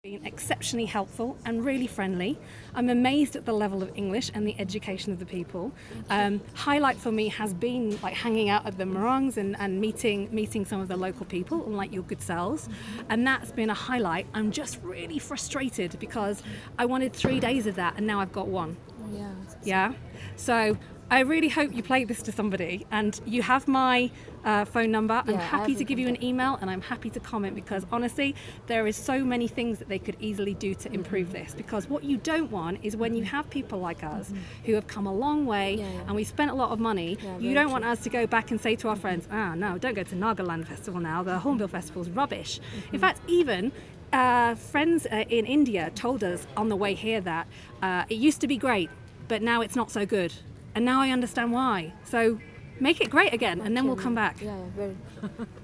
Been exceptionally helpful and really friendly. I'm amazed at the level of English and the education of the people. Highlight for me has been like hanging out at the Marangs and meeting some of the local people, like your good selves, and that's been a highlight. I'm just really frustrated because I wanted 3 days of that and now I've got one. Yeah. So I really hope you play this to somebody, and you have my phone number. I'm happy to give you an email, and I'm happy to comment, because honestly there is so many things that they could easily do to improve this, because what you don't want is when you have people like us who have come a long way and we've spent a lot of money, you don't want us to go back and say to our friends, no, don't go to Nagaland Festival now, the Hornbill Festival is rubbish. In fact, even friends in India told us on the way here that it used to be great, but now it's not so good. And now I understand why. So make it great again, and then we'll come back. Very.